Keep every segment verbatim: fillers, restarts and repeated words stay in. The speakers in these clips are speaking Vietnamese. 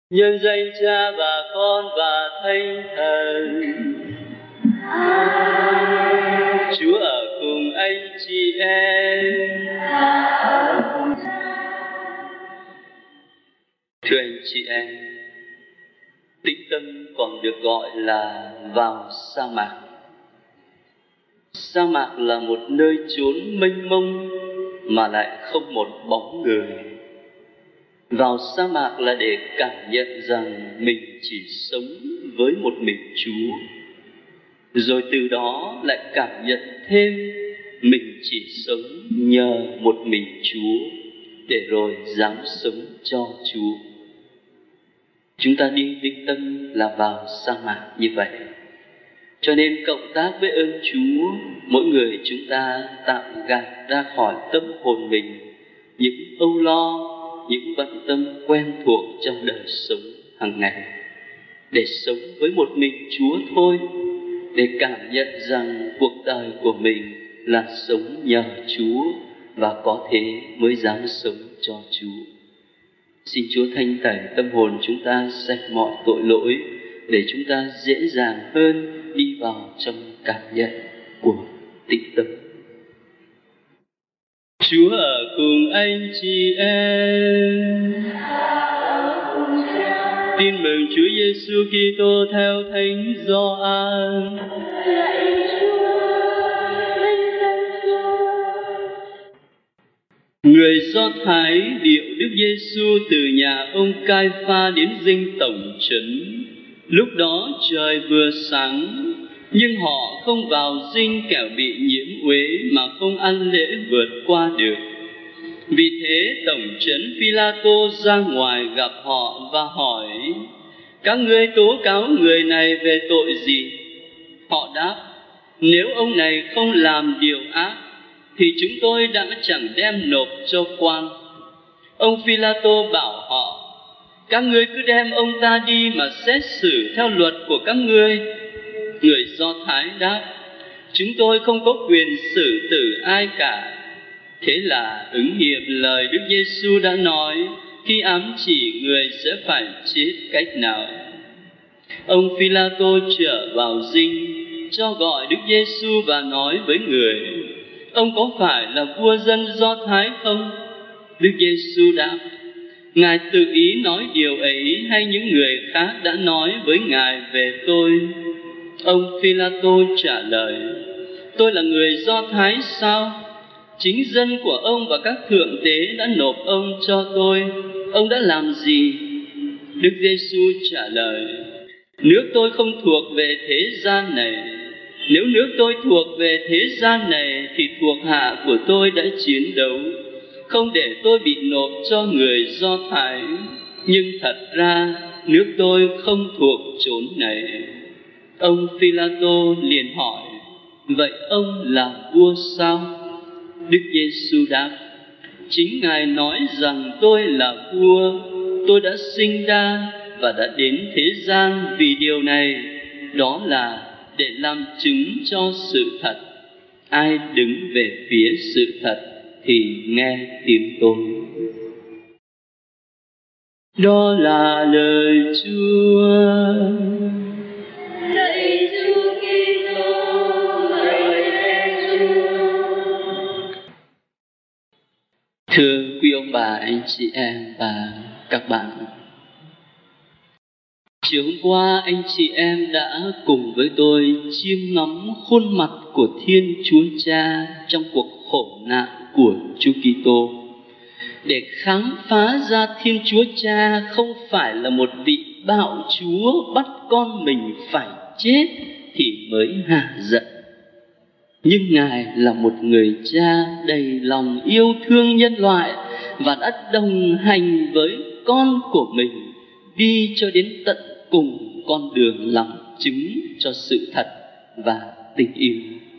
Nhân danh Cha và Con và Thánh Thần. Chúa ở cùng anh chị em. Thưa anh chị em, Tĩnh Tâm còn được gọi là vào sa mạc. Sa mạc là một nơi chốn mênh mông mà lại không một bóng người. Vào sa mạc là để cảm nhận rằng mình chỉ sống với một mình Chúa, rồi từ đó lại cảm nhận thêm mình chỉ sống nhờ một mình Chúa, để rồi dám sống cho Chúa. Chúng ta đi Tĩnh Tâm là vào sa mạc như vậy. Cho nên cộng tác với ơn Chúa, mỗi người chúng ta tạm gạt ra khỏi tâm hồn mình những âu lo, những bận tâm quen thuộc trong đời sống hàng ngày, để sống với một mình Chúa thôi, để cảm nhận rằng cuộc đời của mình là sống nhờ Chúa, và có thế mới dám sống cho Chúa. Xin Chúa thanh tẩy tâm hồn chúng ta sạch mọi tội lỗi, để chúng ta dễ dàng hơn đi vào trong cảm nhận của Tĩnh Tâm. Chúa ở cùng anh chị em. Tin mừng Chúa Giêsu Kitô theo Thánh Gioan. Người Do Thái điệu Đức Giêsu từ nhà ông Cai-pha đến dinh tổng trấn. Lúc đó trời vừa sáng, nhưng họ không vào dinh kẻo bị nhiễm uế mà không ăn lễ vượt qua được. Vì thế tổng trấn Phi-la-tô ra ngoài gặp họ và hỏi: các ngươi tố cáo người này về tội gì? Họ đáp: nếu ông này không làm điều ác thì chúng tôi đã chẳng đem nộp cho quan. Ông Phi-la-tô bảo họ: các ngươi cứ đem ông ta đi mà xét xử theo luật của các ngươi. Người Do Thái đáp: chúng tôi không có quyền xử tử ai cả. Thế là ứng nghiệm lời Đức Giêsu đã nói khi ám chỉ người sẽ phải chết cách nào. Ông Phi-la-tô trở vào dinh, cho gọi Đức Giêsu và nói với người: ông có phải là vua dân Do Thái không? Đức Giêsu đáp: ngài tự ý nói điều ấy, hay những người khác đã nói với ngài về tôi? Ông Phi-la-tô trả lời: tôi là người Do Thái sao? Chính dân của ông và các thượng tế đã nộp ông cho tôi. Ông đã làm gì? Đức Giêsu trả lời: nước tôi không thuộc về thế gian này. Nếu nước tôi thuộc về thế gian này thì thuộc hạ của tôi đã chiến đấu, không để tôi bị nộp cho người Do Thái. Nhưng thật ra nước tôi không thuộc chốn này. Ông Phi-la-tô liền hỏi: vậy ông là vua sao? Đức Giêsu đáp: chính ngài nói rằng tôi là vua. Tôi đã sinh ra và đã đến thế gian vì điều này, đó là để làm chứng cho sự thật. Ai đứng về phía sự thật thì nghe tiếng tôi. Đó là lời Chúa. Lạy Chúa Kitô, lạy Chúa. Thưa quý ông bà, anh chị em và các bạn, chiều hôm qua anh chị em đã cùng với tôi chiêm ngắm khuôn mặt của Thiên Chúa Cha trong cuộc khổ nạn của Chúa Kitô, để khám phá ra Thiên Chúa Cha không phải là một vị bạo chúa bắt con mình phải chết thì mới hả giận, nhưng Ngài là một người cha đầy lòng yêu thương nhân loại và đã đồng hành với con của mình đi cho đến tận cùng con đường làm chứng cho sự thật và tình yêu.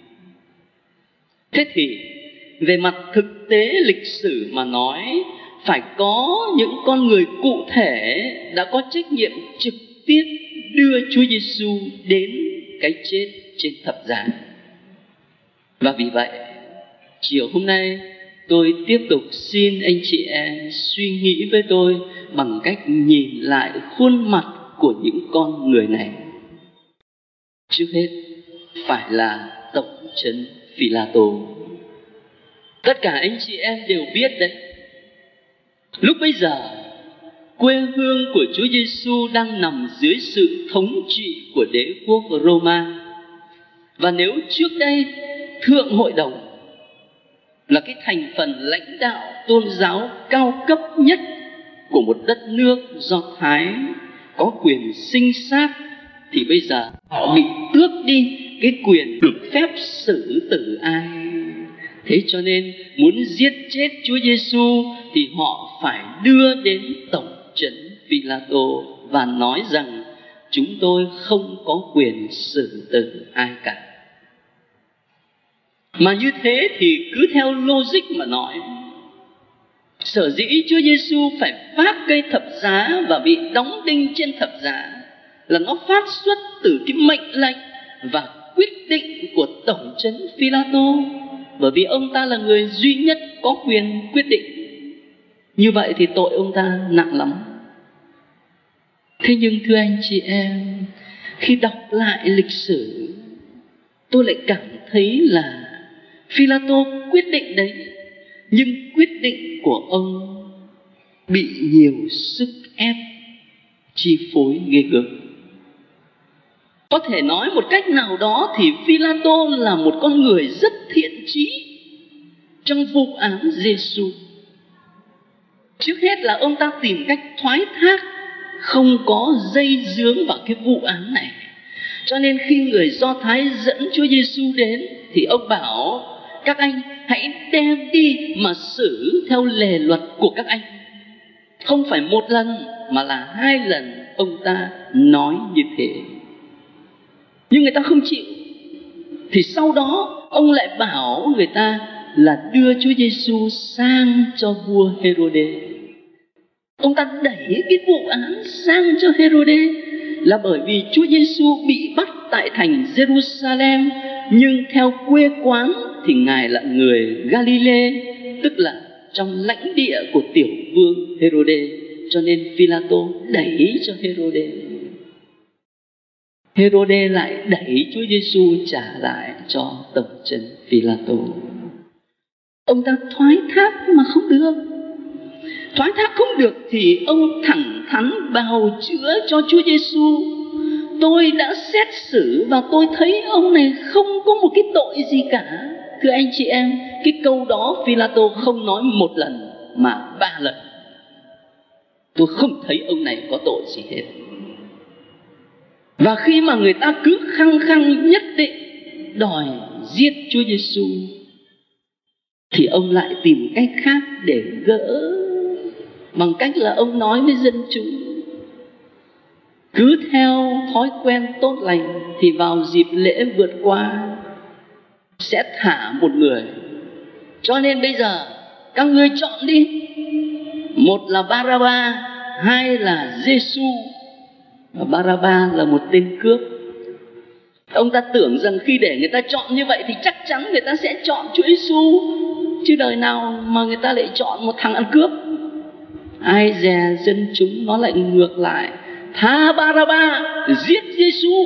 Thế thì về mặt thực tế lịch sử mà nói, phải có những con người cụ thể đã có trách nhiệm trực tiếp đưa Chúa Giêsu đến cái chết trên thập giá. Và vì vậy, chiều hôm nay Tôi tiếp tục xin anh chị em suy nghĩ với tôi bằng cách nhìn lại khuôn mặt của những con người này. Trước hết phải là tổng trấn Phi-la-tô. Tất cả anh chị em đều biết đấy, lúc bấy giờ quê hương của Chúa Giêsu đang nằm dưới sự thống trị của đế quốc Roma. Và nếu trước đây Thượng Hội đồng là cái thành phần lãnh đạo tôn giáo cao cấp nhất của một đất nước Do Thái có quyền sinh sát, thì bây giờ họ bị tước đi cái quyền được phép xử tử ai. Thế cho nên muốn giết chết Chúa Giêsu thì họ phải đưa đến tổng trấn Phi-la-tô và nói rằng chúng tôi không có quyền xử tử ai cả. Mà như thế thì cứ theo logic mà nói, sở dĩ Chúa Giêsu phải vác cây thập giá và bị đóng đinh trên thập giá là nó phát xuất từ cái mệnh lệnh và quyết định của tổng trấn Phi-la-tô, bởi vì ông ta là người duy nhất có quyền quyết định. Như vậy thì tội ông ta nặng lắm. Thế nhưng thưa anh chị em, khi đọc lại lịch sử, tôi lại cảm thấy là Phi-la-tô quyết định đấy, nhưng quyết định của ông bị nhiều sức ép chi phối ghê gớm. Có thể nói một cách nào đó thì Phi-la-tô là một con người rất thiện chí trong vụ án Giêsu. Trước hết là ông ta tìm cách thoái thác, không có dây dướng vào cái vụ án này. Cho nên khi người Do Thái dẫn Chúa Giêsu đến thì ông bảo các anh hãy đem đi mà xử theo lề luật của các anh. Không phải một lần mà là hai lần ông ta nói như thế. Nhưng người ta không chịu. Thì sau đó ông lại bảo người ta là đưa Chúa Giêsu sang cho vua Hê-rô-đê. Ông ta đẩy cái vụ án sang cho Hê-rô-đê là bởi vì Chúa Giêsu bị bắt tại thành Jerusalem, nhưng theo quê quán thì Ngài là người Galilee, tức là trong lãnh địa của tiểu vương Hê-rô-đê. Cho nên Phi-la-tô đẩy cho Hê-rô-đê. Hê-rô-đê lại đẩy Chúa Giêsu trả lại cho tổng trấn Phi-la-tô. Ông ta thoái thác mà không được. Thoái thác không được thì ông thẳng thắn bào chữa cho Chúa Giêsu: tôi đã xét xử và tôi thấy ông này không có một cái tội gì cả. Thưa anh chị em, cái câu đó Phi-la-tô không nói một lần mà ba lần. Tôi không thấy ông này có tội gì hết. Và khi mà người ta cứ khăng khăng nhất định đòi giết Chúa Giêsu thì ông lại tìm cách khác để gỡ, bằng cách là ông nói với dân chúng: cứ theo thói quen tốt lành thì vào dịp lễ vượt qua sẽ thả một người. Cho nên bây giờ các ngươi chọn đi, một là Ba-ra-ba, hai là Giêsu. Và Ba-ra-ba là một tên cướp. Ông ta tưởng rằng khi để người ta chọn như vậy thì chắc chắn người ta sẽ chọn Chúa Giêsu, chứ đời nào mà người ta lại chọn một thằng ăn cướp. Ai dè dân chúng nó lại ngược lại, tha Ba-ra-ba, giết Giêsu.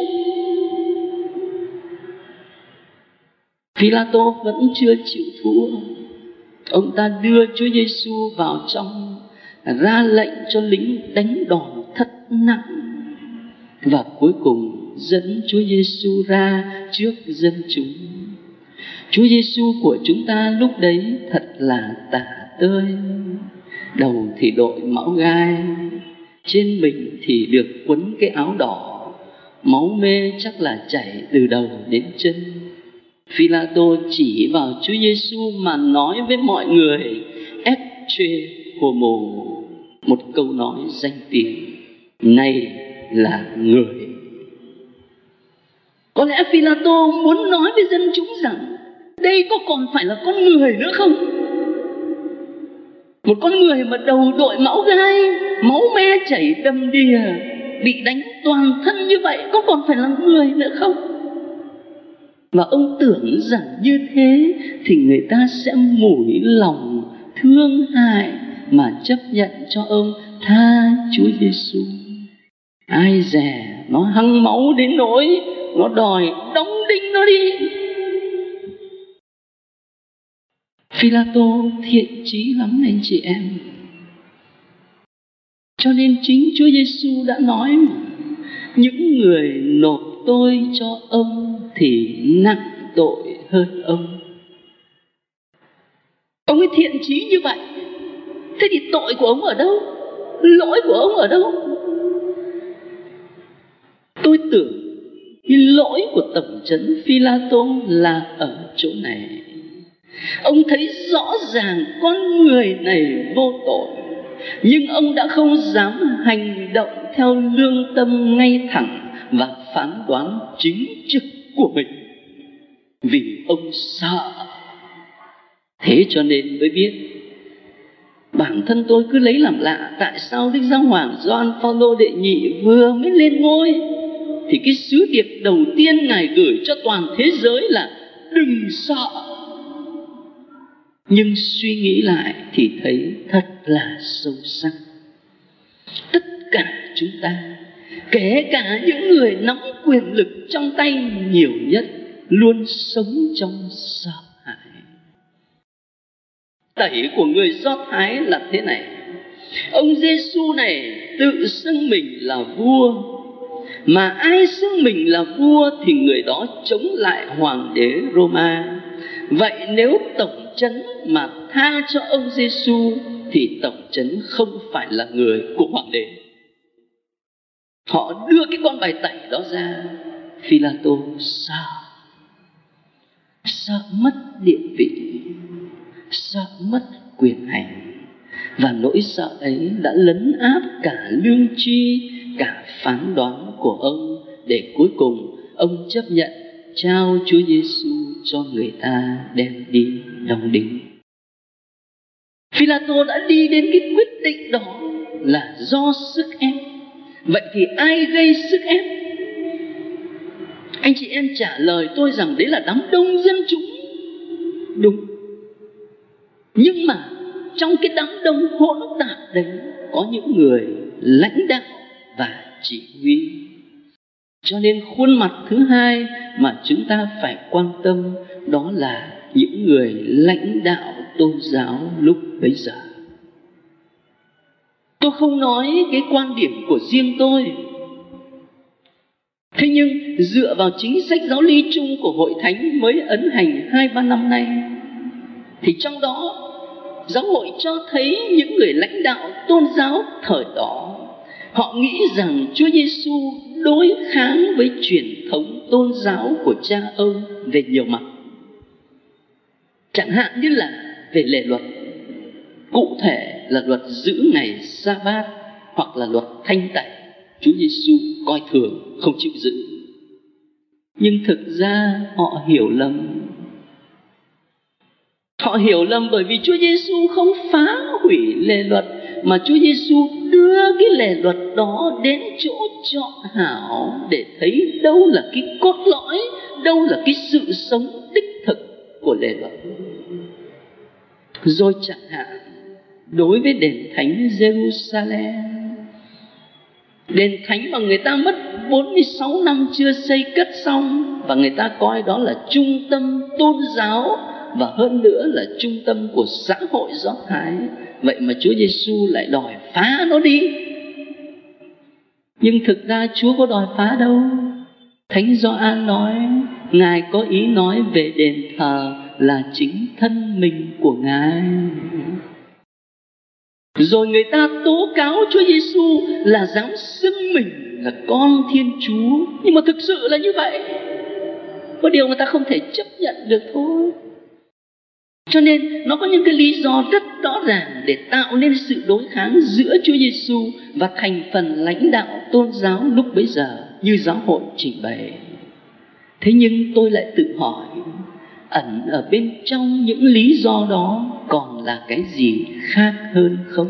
Phi-la-tô vẫn chưa chịu thua. Ông ta đưa Chúa Giêsu vào trong, ra lệnh cho lính đánh đòn thật nặng, và cuối cùng dẫn Chúa Giêsu ra trước dân chúng. Chúa Giêsu của chúng ta lúc đấy thật là tả tơi. Đầu thì đội mão gai, trên mình thì được quấn cái áo đỏ, máu mê chắc là chảy từ đầu đến chân. Phi-la-tô chỉ vào Chúa Giêsu mà nói với mọi người: Ecce homo, một câu nói danh tiếng: này là người. Có lẽ Phi-la-tô muốn nói với dân chúng rằng đây có còn phải là con người nữa không? Một con người mà đầu đội mão gai, máu me chảy đầm đìa, bị đánh toàn thân như vậy, có còn phải là người nữa không? Và ông tưởng rằng như thế thì người ta sẽ mủi lòng thương hại mà chấp nhận cho ông tha Chúa Giêsu. Ai dè nó hăng máu đến nỗi nó đòi đóng đinh nó đi. Phi-la-tô thiện chí lắm anh chị em. Cho nên chính Chúa Giêsu đã nói mà, những người nộp tôi cho ông thì nặng tội hơn ông. Ông ấy thiện chí như vậy, thế thì tội của ông ở đâu? Lỗi của ông ở đâu? Tôi tưởng cái lỗi của tổng trấn Phi-la-tô là ở chỗ này. Ông thấy rõ ràng con người này vô tội, nhưng ông đã không dám hành động theo lương tâm ngay thẳng và phán đoán chính trực của mình, vì ông sợ. Thế cho nên mới biết, bản thân tôi cứ lấy làm lạ, tại sao Đức Giáo Hoàng Gioan Phaolô đệ nhị vừa mới lên ngôi thì cái sứ điệp đầu tiên Ngài gửi cho toàn thế giới là đừng sợ. Nhưng suy nghĩ lại thì thấy thật là sâu sắc. Tất cả chúng ta, kể cả những người nắm quyền lực trong tay nhiều nhất, luôn sống trong sợ hãi. Tẩy của người Do Thái là thế này: ông Giêsu này tự xưng mình là vua, mà ai xưng mình là vua thì người đó chống lại hoàng đế Roma. Vậy nếu tổng trấn mà tha cho ông Giêsu thì tổng trấn không phải là người của hoàng đế. Họ đưa cái con bài tẩy đó ra. Phi-la-tô sợ, sợ mất địa vị, sợ mất quyền hành, và nỗi sợ ấy đã lấn áp cả lương tri, cả phán đoán của ông, để cuối cùng ông chấp nhận trao Chúa Giêsu cho người ta đem đi đóng đinh. Phi-la-tô đã đi đến cái quyết định đó là do sức ép. Vậy thì ai gây sức ép? Anh chị em trả lời tôi rằng đấy là đám đông dân chúng. Đúng. Nhưng mà trong cái đám đông hỗn tạp đấy có những người lãnh đạo và chỉ huy. Cho nên khuôn mặt thứ hai mà chúng ta phải quan tâm đó là những người lãnh đạo tôn giáo lúc bấy giờ. Tôi không nói cái quan điểm của riêng tôi. Thế nhưng dựa vào chính sách giáo lý chung của Hội Thánh mới ấn hành hai ba năm nay, thì trong đó giáo hội cho thấy những người lãnh đạo tôn giáo thời đó, họ nghĩ rằng Chúa Giêsu đối kháng với truyền thống tôn giáo của cha ông về nhiều mặt. Chẳng hạn như là về lề luật, cụ thể là luật giữ ngày Sa-bát hoặc là luật thanh tẩy, Chúa Giêsu coi thường, không chịu giữ. Nhưng thực ra họ hiểu lầm. Họ hiểu lầm bởi vì Chúa Giêsu không phá hủy lề luật, mà Chúa Giêsu đưa cái lề luật đó đến chỗ chọn hảo để thấy đâu là cái cốt lõi, đâu là cái sự sống đích thực của lề luật. Rồi chẳng hạn đối với đền thánh Jerusalem, đền thánh mà người ta mất bốn mươi sáu năm chưa xây cất xong, và người ta coi đó là trung tâm tôn giáo và hơn nữa là trung tâm của xã hội Do Thái. Vậy mà Chúa Giêsu lại đòi phá nó đi. Nhưng thực ra Chúa có đòi phá đâu. Thánh Gioan nói Ngài có ý nói về đền thờ là chính thân mình của Ngài. Rồi người ta tố cáo Chúa Giêsu là dám xưng mình là con Thiên Chúa. Nhưng mà thực sự là như vậy. Có điều người ta không thể chấp nhận được thôi. Cho nên nó có những cái lý do rất rõ ràng để tạo nên sự đối kháng giữa Chúa Giêsu và thành phần lãnh đạo tôn giáo lúc bấy giờ như giáo hội trình bày. Thế nhưng tôi lại tự hỏi, ẩn ở bên trong những lý do đó còn là cái gì khác hơn không?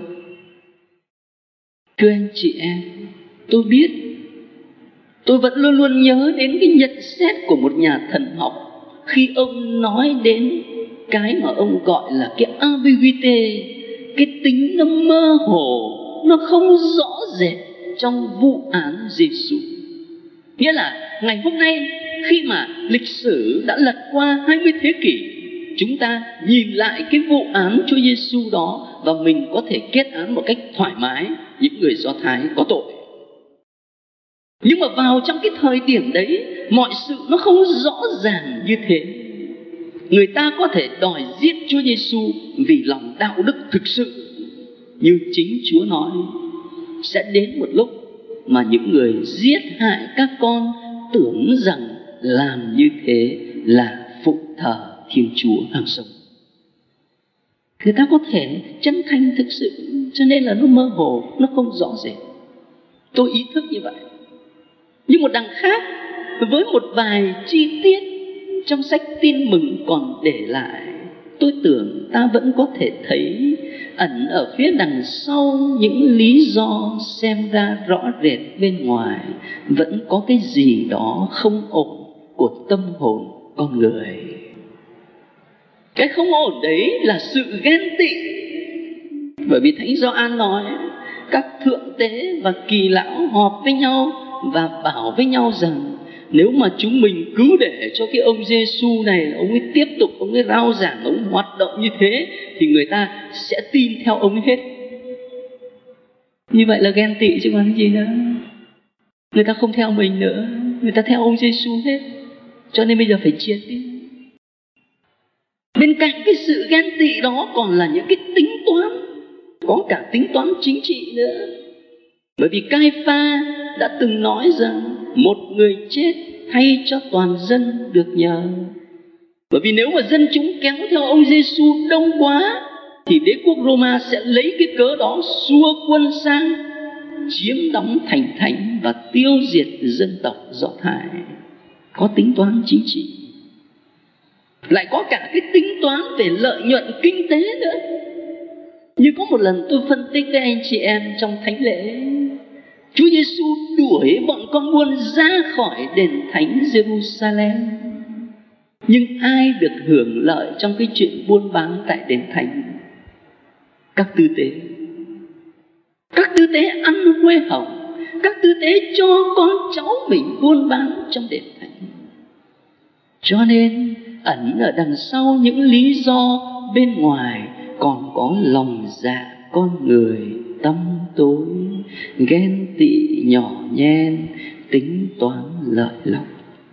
Thưa anh chị em, tôi biết, tôi vẫn luôn luôn nhớ đến cái nhận xét của một nhà thần học khi ông nói đến cái mà ông gọi là cái ambiguïté, cái tính nó mơ hồ, nó không rõ rệt trong vụ án Giêsu. Nghĩa là ngày hôm nay khi mà lịch sử đã lật qua hai mươi thế kỷ, chúng ta nhìn lại cái vụ án Chúa Giêsu đó và mình có thể kết án một cách thoải mái những người Do Thái có tội. Nhưng mà vào trong cái thời điểm đấy, mọi sự nó không rõ ràng như thế. Người ta có thể đòi giết Chúa Giêsu vì lòng đạo đức thực sự, như chính Chúa nói, sẽ đến một lúc mà những người giết hại các con tưởng rằng làm như thế là phụng thờ Thiên Chúa hàng sống. Người ta có thể chân thành thực sự, cho nên là nó mơ hồ, nó không rõ rệt. Tôi ý thức như vậy. Nhưng một đằng khác, với một vài chi tiết trong sách Tin Mừng còn để lại, tôi tưởng ta vẫn có thể thấy ẩn ở phía đằng sau những lý do xem ra rõ rệt bên ngoài, vẫn có cái gì đó không ổn của tâm hồn con người. Cái không ổn đấy là sự ghen tị. Bởi vì Thánh Gioan nói, các thượng tế và kỳ lão họp với nhau và bảo với nhau rằng nếu mà chúng mình cứ để cho cái ông Giêsu này, ông ấy tiếp tục, ông ấy rao giảng, ông ấy hoạt động như thế, thì người ta sẽ tin theo ông ấy hết. Như vậy là ghen tị chứ còn gì nữa. Người ta không theo mình nữa, người ta theo ông Giêsu hết. Cho nên bây giờ phải triệt đi. Bên cạnh cái sự ghen tị đó còn là những cái tính toán, có cả tính toán chính trị nữa. Bởi vì Cai-pha đã từng nói rằng một người chết thay cho toàn dân được nhờ. Bởi vì nếu mà dân chúng kéo theo ông Giêsu đông quá, thì đế quốc Roma sẽ lấy cái cớ đó xua quân sang, chiếm đóng thành thánh và tiêu diệt dân tộc Do Thái. Có tính toán chính trị. Lại có cả cái tính toán về lợi nhuận kinh tế nữa. Như có một lần tôi phân tích với anh chị em trong thánh lễ, Chúa Giêsu đuổi bọn con buôn ra khỏi đền thánh Jerusalem. Nhưng ai được hưởng lợi trong cái chuyện buôn bán tại đền thánh? Các tư tế. Các tư tế ăn huê hồng, các tư tế cho con cháu mình buôn bán trong đền thánh. Cho nên ẩn ở đằng sau những lý do bên ngoài còn có lòng dạ con người tâm tối, ghen tị nhỏ nhen, tính toán lợi lộc.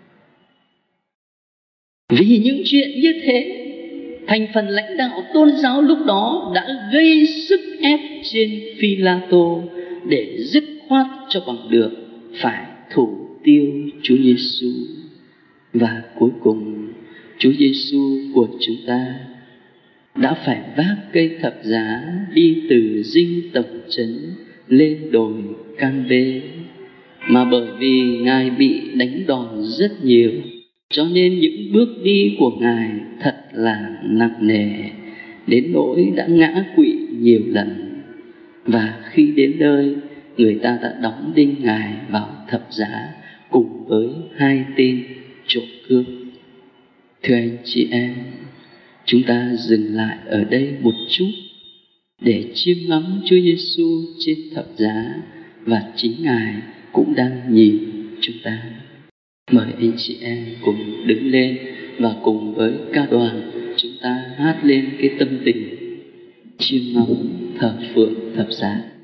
Vì những chuyện như thế, thành phần lãnh đạo tôn giáo lúc đó đã gây sức ép trên Phi-la-tô để dứt khoát cho bằng được phải thủ tiêu Chúa Giêsu. Và cuối cùng Chúa Giêsu của chúng ta đã phải vác cây thập giá đi từ dinh tổng trấn lên đồi Can Vê. Mà bởi vì Ngài bị đánh đòn rất nhiều, cho nên những bước đi của Ngài thật là nặng nề, đến nỗi đã ngã quỵ nhiều lần. Và khi đến nơi, người ta đã đóng đinh Ngài vào thập giá cùng với hai tên trộm cướp. Thưa anh chị em, chúng ta dừng lại ở đây một chút để chiêm ngắm Chúa Giêsu trên thập giá, và chính Ngài cũng đang nhìn chúng ta. Mời anh chị em cùng đứng lên và cùng với ca đoàn chúng ta hát lên cái tâm tình chiêm ngắm thờ phượng thập giá.